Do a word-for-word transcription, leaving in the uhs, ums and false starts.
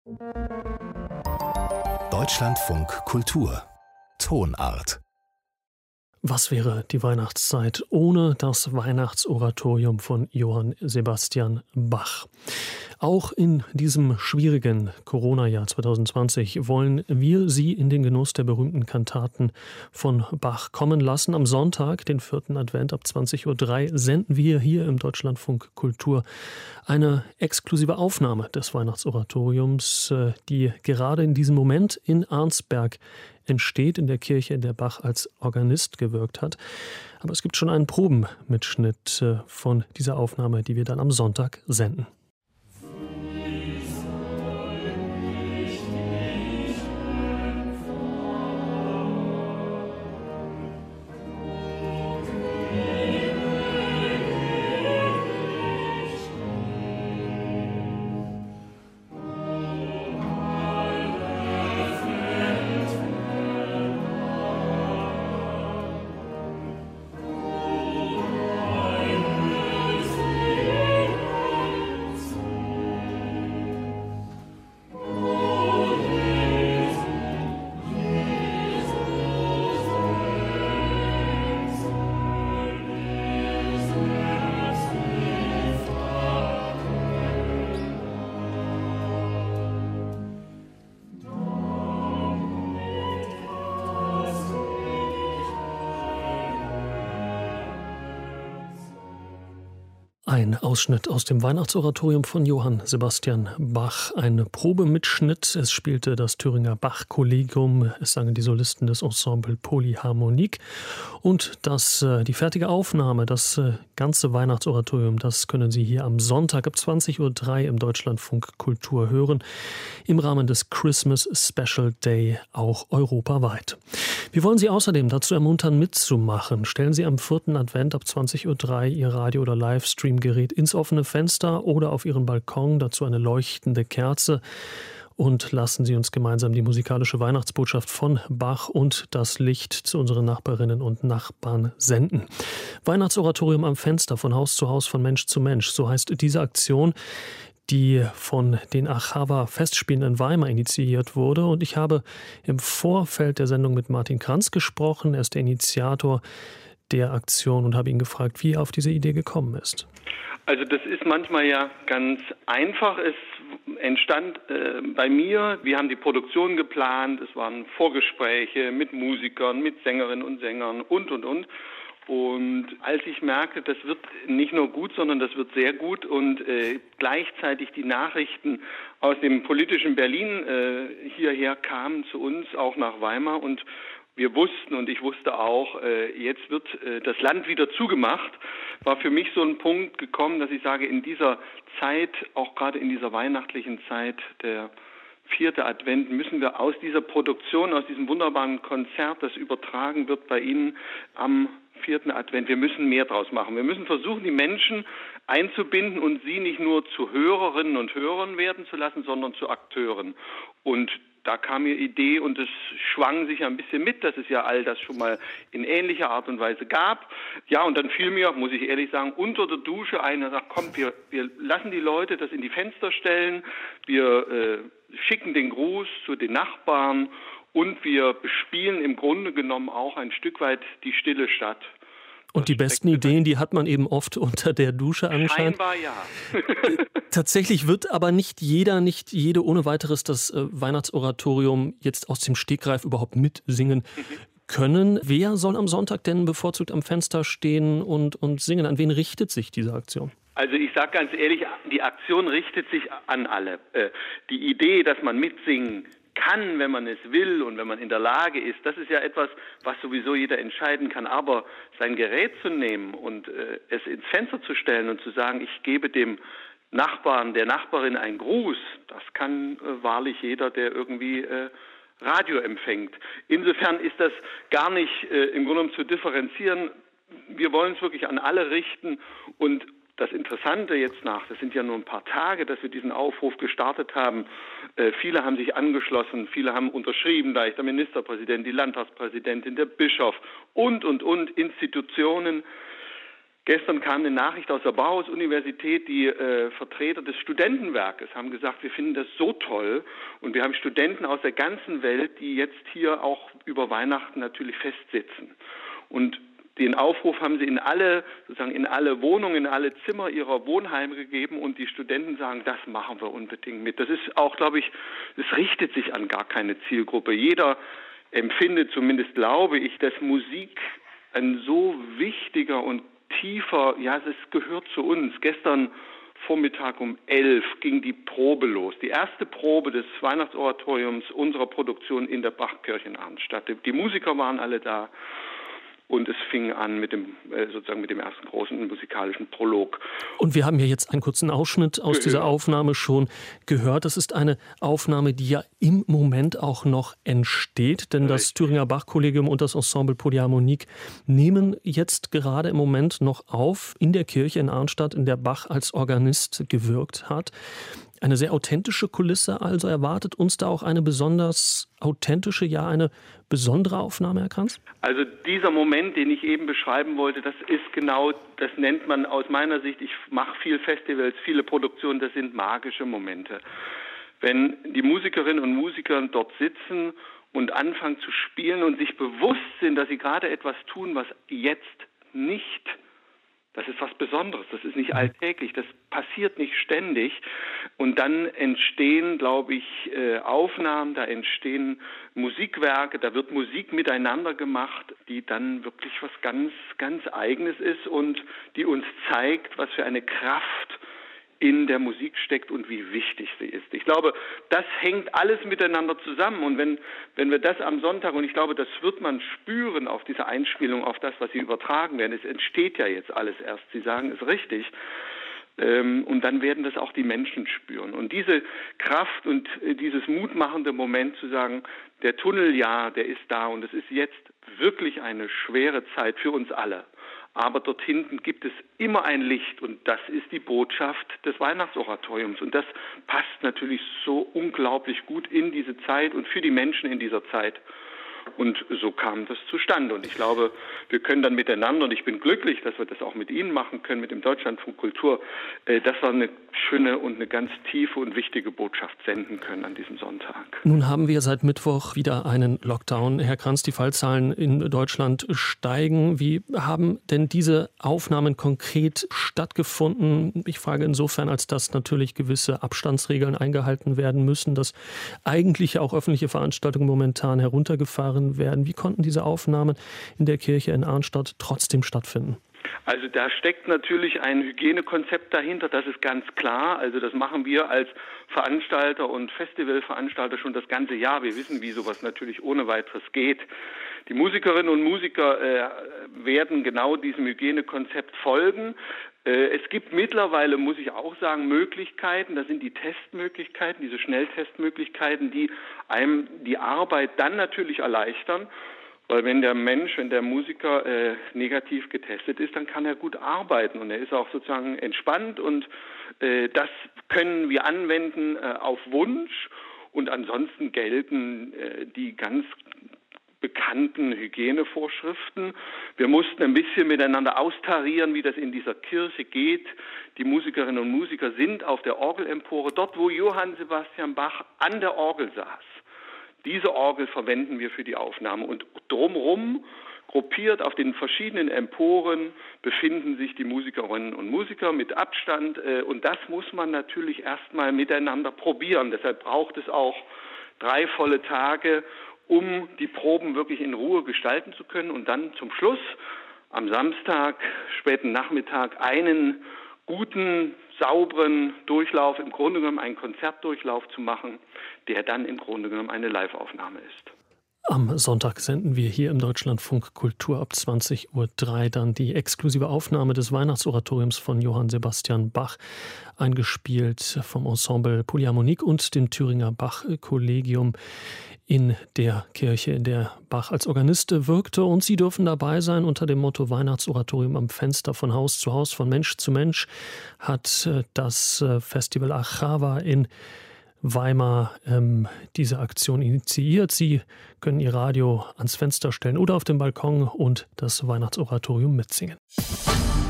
Deutschlandfunk Kultur Tonart. Was wäre die Weihnachtszeit ohne das Weihnachtsoratorium von Johann Sebastian Bach? Auch in diesem schwierigen Corona-Jahr zwanzig zwanzig wollen wir Sie in den Genuss der berühmten Kantaten von Bach kommen lassen. Am Sonntag, den vierten Advent ab zwanzig Uhr drei, senden wir hier im Deutschlandfunk Kultur eine exklusive Aufnahme des Weihnachtsoratoriums, die gerade in diesem Moment in Arnsberg entsteht, in der Kirche, in der Bach als Organist gewirkt hat. Aber es gibt schon einen Probenmitschnitt von dieser Aufnahme, die wir dann am Sonntag senden. Ein Ausschnitt aus dem Weihnachtsoratorium von Johann Sebastian Bach, ein Probemitschnitt. Es spielte das Thüringer Bach-Kollegium, es sangen die Solisten des Ensemble Polyharmonique. Und das, die fertige Aufnahme, das ganze Weihnachtsoratorium, das können Sie hier am Sonntag ab zwanzig Uhr drei im Deutschlandfunk Kultur hören, im Rahmen des Christmas Special Day auch europaweit. Wir wollen Sie außerdem dazu ermuntern, mitzumachen. Stellen Sie am vierten Advent ab zwanzig Uhr drei Ihr Radio- oder Livestream-Gerät ins offene Fenster oder auf Ihren Balkon, dazu eine leuchtende Kerze, und lassen Sie uns gemeinsam die musikalische Weihnachtsbotschaft von Bach und das Licht zu unseren Nachbarinnen und Nachbarn senden. Weihnachtsoratorium am Fenster, von Haus zu Haus, von Mensch zu Mensch, so heißt diese Aktion, die von den Achawa-Festspielen in Weimar initiiert wurde. Und ich habe im Vorfeld der Sendung mit Martin Kranz gesprochen. Er ist der Initiator der Aktion und habe ihn gefragt, wie er auf diese Idee gekommen ist. Also das ist manchmal ja ganz einfach. Es entstand äh, bei mir, wir haben die Produktion geplant, es waren Vorgespräche mit Musikern, mit Sängerinnen und Sängern und, und, und. Und als ich merkte, das wird nicht nur gut, sondern das wird sehr gut und äh, gleichzeitig die Nachrichten aus dem politischen Berlin äh, hierher kamen zu uns, auch nach Weimar, und wir wussten und ich wusste auch, äh, jetzt wird äh, das Land wieder zugemacht, war für mich so ein Punkt gekommen, dass ich sage, in dieser Zeit, auch gerade in dieser weihnachtlichen Zeit, der vierte Advent, müssen wir aus dieser Produktion, aus diesem wunderbaren Konzert, das übertragen wird bei Ihnen am vierten Advent, wir müssen mehr draus machen. Wir müssen versuchen, die Menschen einzubinden und sie nicht nur zu Hörerinnen und Hörern werden zu lassen, sondern zu Akteuren. Und da kam mir Idee und es schwang sich ein bisschen mit, dass es ja all das schon mal in ähnlicher Art und Weise gab. Ja, und dann fiel mir, muss ich ehrlich sagen, unter der Dusche ein und sagt, komm, wir, wir lassen die Leute das in die Fenster stellen, wir äh, schicken den Gruß zu den Nachbarn und wir bespielen im Grunde genommen auch ein Stück weit die stille Stadt. Und die besten Ideen, die hat man eben oft unter der Dusche anscheinend. Scheinbar ja. Tatsächlich wird aber nicht jeder, nicht jede ohne weiteres das äh, Weihnachtsoratorium jetzt aus dem Stegreif überhaupt mitsingen mhm. können. Wer soll am Sonntag denn bevorzugt am Fenster stehen und, und singen? An wen richtet sich diese Aktion? Also ich sage ganz ehrlich, die Aktion richtet sich an alle. Äh, die Idee, dass man mitsingen kann, wenn man es will und wenn man in der Lage ist, das ist ja etwas, was sowieso jeder entscheiden kann. Aber sein Gerät zu nehmen und äh, es ins Fenster zu stellen und zu sagen, ich gebe dem Nachbarn, der Nachbarin einen Gruß, das kann äh, wahrlich jeder, der irgendwie äh, Radio empfängt. Insofern ist das gar nicht äh, im Grunde genommen zu differenzieren. Wir wollen es wirklich an alle richten und das Interessante jetzt nach, das sind ja nur ein paar Tage, dass wir diesen Aufruf gestartet haben. Äh, viele haben sich angeschlossen, viele haben unterschrieben, da ist der Ministerpräsident, die Landtagspräsidentin, der Bischof und, und, und, Institutionen. Gestern kam eine Nachricht aus der Bauhaus-Universität, die äh, Vertreter des Studentenwerkes haben gesagt, wir finden das so toll und wir haben Studenten aus der ganzen Welt, die jetzt hier auch über Weihnachten natürlich festsitzen. Und den Aufruf haben sie in alle, sozusagen in alle Wohnungen, in alle Zimmer ihrer Wohnheime gegeben und die Studenten sagen, das machen wir unbedingt mit. Das ist auch, glaube ich, es richtet sich an gar keine Zielgruppe. Jeder empfindet, zumindest glaube ich, dass Musik ein so wichtiger und tiefer, ja, es gehört zu uns. Gestern Vormittag um elf ging die Probe los. Die erste Probe des Weihnachtsoratoriums unserer Produktion in der Bachkirche in Arnstadt. Die Musiker waren alle da. Und es fing an mit dem, sozusagen mit dem ersten großen musikalischen Prolog. Und wir haben ja jetzt einen kurzen Ausschnitt aus dieser Aufnahme schon gehört. Das ist eine Aufnahme, die ja im Moment auch noch entsteht. Denn das Thüringer Bach-Kollegium und das Ensemble Polyharmonik nehmen jetzt gerade im Moment noch auf in der Kirche in Arnstadt, in der Bach als Organist gewirkt hat. Eine sehr authentische Kulisse, also erwartet uns da auch eine besonders authentische, ja eine besondere Aufnahme, Herr Kranz? Also dieser Moment, den ich eben beschreiben wollte, das ist genau, das nennt man aus meiner Sicht, ich mache viel Festivals, viele Produktionen, das sind magische Momente. Wenn die Musikerinnen und Musiker dort sitzen und anfangen zu spielen und sich bewusst sind, dass sie gerade etwas tun, was jetzt nicht Das ist was Besonderes, das ist nicht alltäglich, das passiert nicht ständig. Und dann entstehen, glaube ich, Aufnahmen, da entstehen Musikwerke, da wird Musik miteinander gemacht, die dann wirklich was ganz, ganz Eigenes ist und die uns zeigt, was für eine Kraft in der Musik steckt und wie wichtig sie ist. Ich glaube, das hängt alles miteinander zusammen. Und wenn, wenn wir das am Sonntag, und ich glaube, das wird man spüren auf diese Einspielung, auf das, was Sie übertragen werden, es entsteht ja jetzt alles erst, Sie sagen es richtig, ähm, und dann werden das auch die Menschen spüren. Und diese Kraft und äh, dieses mutmachende Moment zu sagen, der Tunnel, ja, der ist da und es ist jetzt wirklich eine schwere Zeit für uns alle. Aber dort hinten gibt es immer ein Licht und das ist die Botschaft des Weihnachtsoratoriums. Und das passt natürlich so unglaublich gut in diese Zeit und für die Menschen in dieser Zeit. Und so kam das zustande. Und ich glaube, wir können dann miteinander, und ich bin glücklich, dass wir das auch mit Ihnen machen können, mit dem Deutschlandfunk Kultur, äh, dass wir eine schöne und eine ganz tiefe und wichtige Botschaft senden können an diesem Sonntag. Nun haben wir seit Mittwoch wieder einen Lockdown. Herr Kranz, die Fallzahlen in Deutschland steigen. Wie haben denn diese Aufnahmen konkret stattgefunden? Ich frage insofern, als dass natürlich gewisse Abstandsregeln eingehalten werden müssen, dass eigentlich auch öffentliche Veranstaltungen momentan heruntergefahren werden. Wie konnten diese Aufnahmen in der Kirche in Arnstadt trotzdem stattfinden? Also da steckt natürlich ein Hygienekonzept dahinter, das ist ganz klar. Also das machen wir als Veranstalter und Festivalveranstalter schon das ganze Jahr. Wir wissen, wie sowas natürlich ohne weiteres geht. Die Musikerinnen und Musiker äh, werden genau diesem Hygienekonzept folgen. Äh, es gibt mittlerweile, muss ich auch sagen, Möglichkeiten, das sind die Testmöglichkeiten, diese Schnelltestmöglichkeiten, die einem die Arbeit dann natürlich erleichtern. Weil wenn der Mensch, wenn der Musiker äh, negativ getestet ist, dann kann er gut arbeiten und er ist auch sozusagen entspannt und äh, das können wir anwenden äh, auf Wunsch und ansonsten gelten äh, die ganz bekannten Hygienevorschriften. Wir mussten ein bisschen miteinander austarieren, wie das in dieser Kirche geht. Die Musikerinnen und Musiker sind auf der Orgelempore, dort wo Johann Sebastian Bach an der Orgel saß. Diese Orgel verwenden wir für die Aufnahme und drumherum, gruppiert auf den verschiedenen Emporen, befinden sich die Musikerinnen und Musiker mit Abstand und das muss man natürlich erstmal miteinander probieren. Deshalb braucht es auch drei volle Tage, um die Proben wirklich in Ruhe gestalten zu können und dann zum Schluss am Samstag, späten Nachmittag, einen guten, sauberen Durchlauf, im Grunde genommen einen Konzertdurchlauf zu machen, der dann im Grunde genommen eine Live-Aufnahme ist. Am Sonntag senden wir hier im Deutschlandfunk Kultur ab zwanzig Uhr drei dann die exklusive Aufnahme des Weihnachtsoratoriums von Johann Sebastian Bach, eingespielt vom Ensemble Polyharmonik und dem Thüringer Bach-Kollegium in der Kirche, in der Bach als Organist wirkte. Und Sie dürfen dabei sein unter dem Motto Weihnachtsoratorium am Fenster. Von Haus zu Haus, von Mensch zu Mensch hat das Festival Achava in Weimar ähm, diese Aktion initiiert. Sie können Ihr Radio ans Fenster stellen oder auf den Balkon und das Weihnachtsoratorium mitsingen.